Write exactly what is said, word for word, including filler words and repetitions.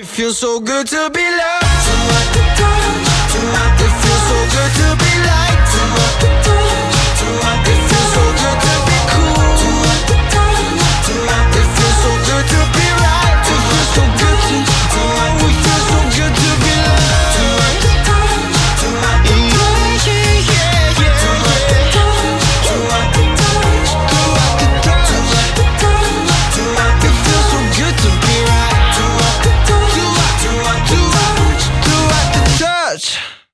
feels so good to be loved. It feels so good to be like